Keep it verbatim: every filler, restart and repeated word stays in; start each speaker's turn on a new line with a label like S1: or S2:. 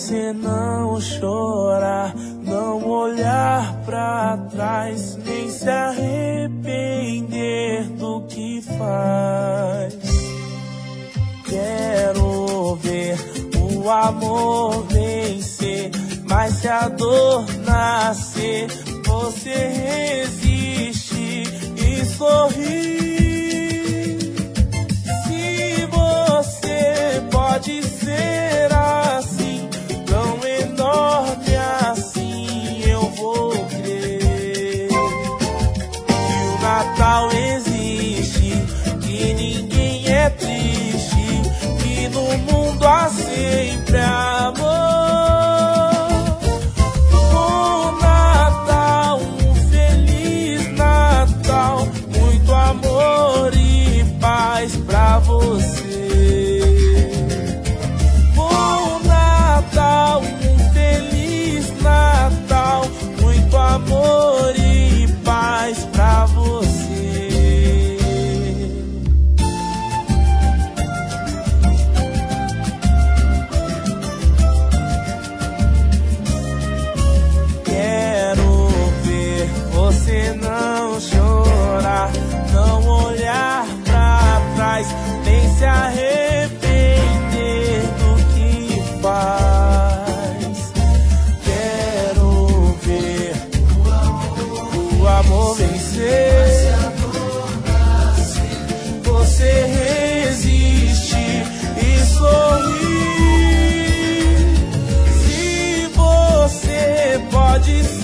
S1: você não chorar, não olhar pra trás, nem se arrepender do que faz. Quero ver o amor vencer, mas se a dor nascer, você resiste e sorri. Se você pode ser assim, tão enorme assim, eu vou crer que o Natal existe, que ninguém é triste, que no mundo há sempre amor. Bom Natal, um feliz Natal, muito amor e paz pra você. Bom Natal, um feliz Natal, muito amor e paz pra você. Você não chorar, não olhar pra trás, nem se arrepender do que faz. Quero ver o amor vencer, você resiste e sorrir. Se você pode ser